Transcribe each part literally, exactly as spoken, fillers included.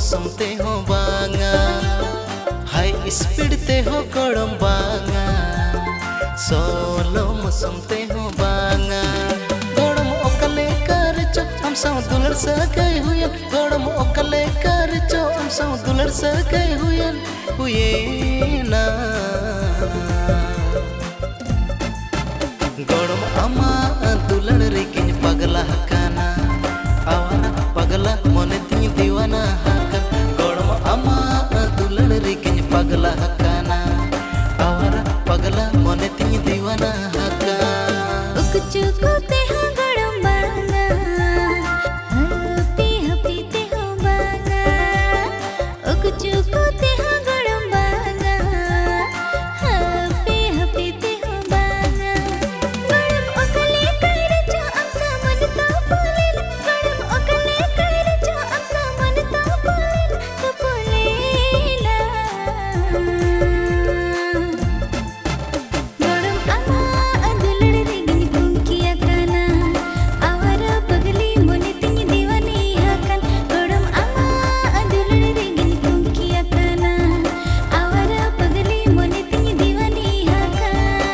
मौसम ते हो बांगा हाई स्पीड ते हो गड़म बांगा सोलो मौसम ते हो बांगा गड़म ओकले कर चो हम सौ दुलर सगाई हुयन गड़म ओकले कर चो हम सौ दुलर सगाई हुयन हुए ना गड़म अमा दुलर रिकिन पगला हकाना आवारा पगला मोने ती दीवाना हकन गड़म अमा दुलर रिकिन पगला हकाना आवारा पगला मोने ती दीवाना हकन उक चुकुते हो गड़म बांगा हपी हपी ते हो बांगा उक चुकुते हो गड़म बांगा हपी हपी ते हो बांगा गड़म ओकले कर जो अमसा मन तो बोलेल गड़म ओकले कर जो अमसा मन तो बोलेल तो बोलेला गड़म अमा दुलड़ दिगिन कुंकिया काना आवारा पगली मोने तिनी दीवानी हकन गड़म अमा दुलड़ दिगिन कुंकिया काना आवारा पगली मोने तिनी दीवानी हकन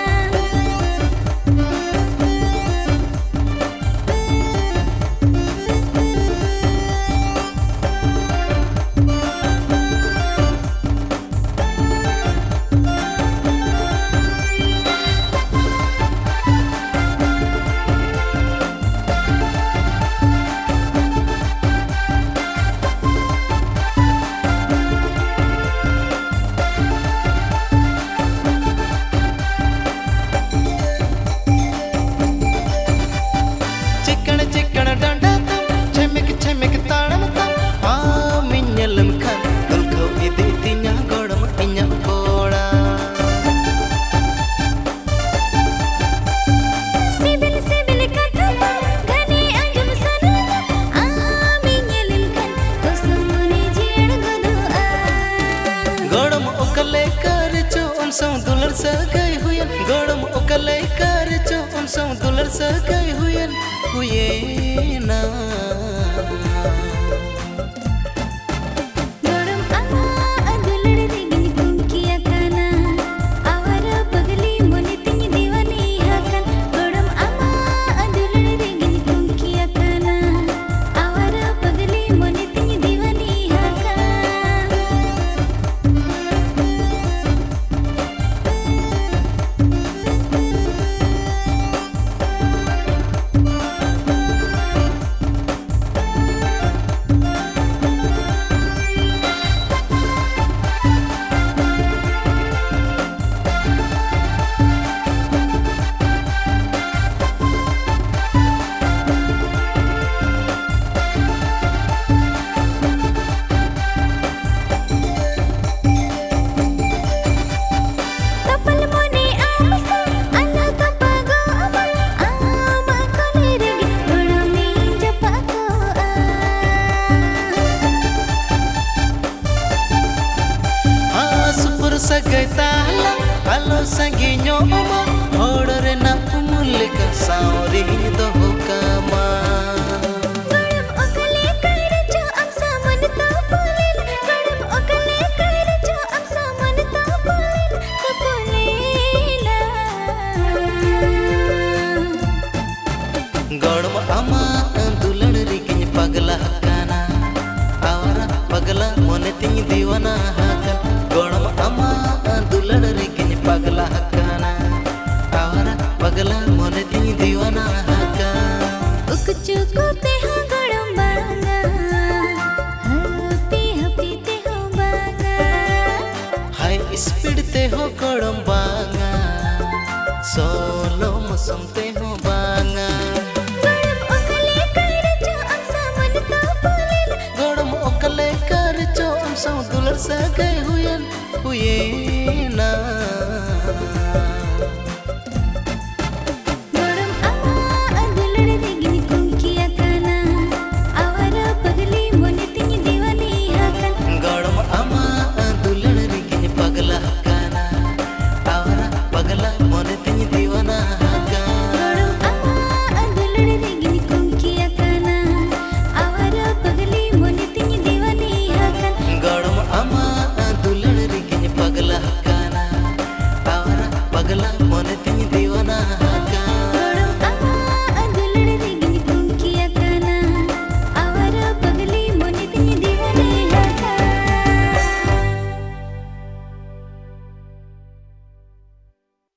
चिकन चिकन डांडा तम छमिक छमिक ताड़म तम आ मिन्नलम खन दुलखो इदी तिन्या गड़म इन्या कोड़ा सिबिल सिबिल कथा घने अंजुम सना आ मिन्नलम खन दोस्तों मोने जेड़ गदो आ गड़म ओकले कर चो हम सौ दुलर सगाई हुयन गड़म ओकले कर चो हम सौ दुलर सगाई हुयन हुए ना गड़म अमा दुलड़ दिगिन कुंकिया काना आवारा पगली मोने तिनी दीवानी हकन गड़म अमा दुलड़ दिगिन कुंकिया काना आवारा पगली मोने तिनी दीवानी हकन Tapal mone amsa alla tapago ama ama koleregi gurami japako a आ सुपर सगाई ताला हलो संगिño oma होड़रे ना मुल्क सावरी दो कामा गड़म ओकले कर जो अमसा मन तो बोलेल गड़म ओकले कर जो अमसा मन तो बोलेल तो बोलेला गड़म अमा दुलड़ रिकिन पगला हकाना आवारा पगला मोने ती दीवाना हकन गड़म अमा दुलड़ रिकिन पगला हकाना आवारा पगला मोने ती दीवाना हकन उक चुकुते हो गड़म बांगा हपी हपी ते हो बांगा हाई स्पीड ते हो गड़म बांगा सोलो मौसम ते हो बांगा गड़म ओकले कर जो अमसा मन तो बोलेल गड़म ओकले कर चो हम सौ दुलर सगाई हुयन हुए ना